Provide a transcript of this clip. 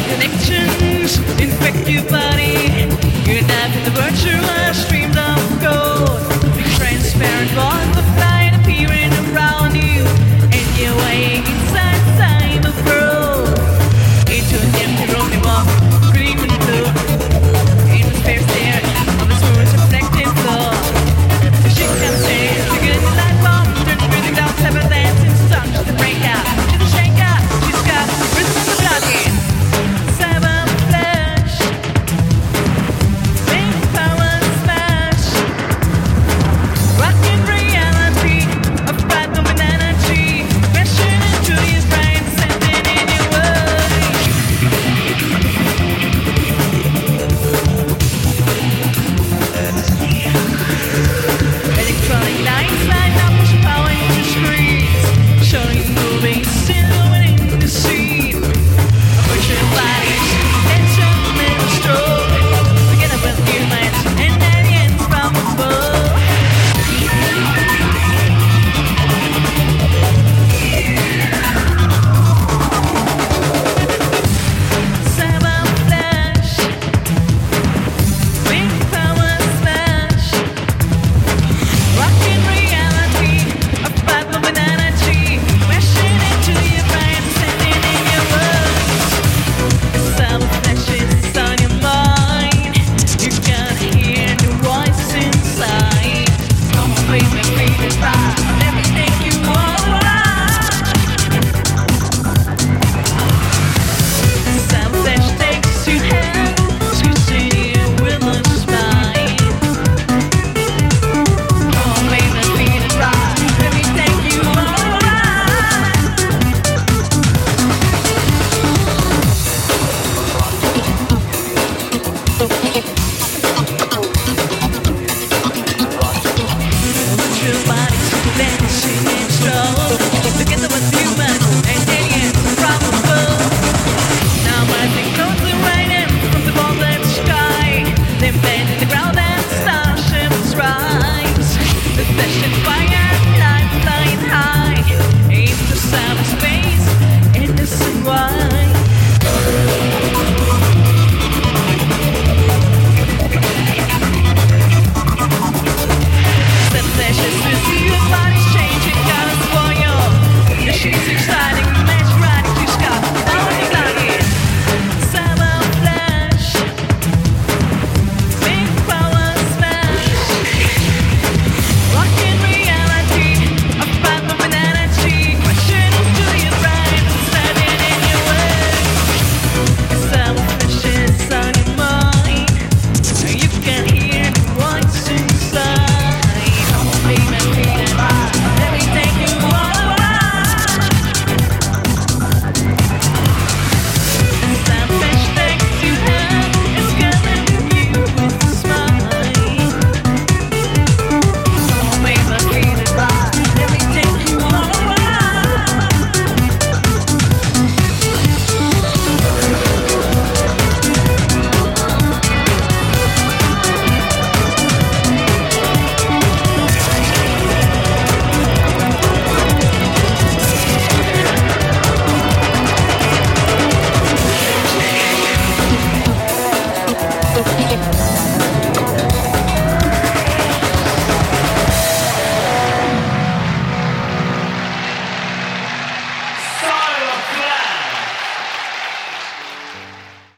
connections infect your body. You're not in the virtual streams of gold. The transparent walls of light appearing around you, and you're weighing inside time of growth. Into an empty room you walk, screaming blue. In the fair stare of the smooth reflective floor. She can say it's a good light bomb. Turn breathing down, seven dancing song. She's a breakout, she's a shaker. She's got rhythm on the blocking. Seven flash, big power smash. Rocking reality of random energy. Crashing into your brain, sending in your world. Electronic lights light up, push power into screens, showing moving silhouette in the scene. Pushing bodies, tension and stroke. Together with humans and aliens from above. Seven flash, big power smash. Rocking reality of plasma with energy, crashing into your brain, sending in your words. Some flashes on your mind, you can hear the voice inside. Come on, baby, breathe it right. Let me take you all around. Some flash takes you hand, squeezing you with a smile. Come on, baby, breathe it right. Let me take you all around. Your body's dancing and strong. Together with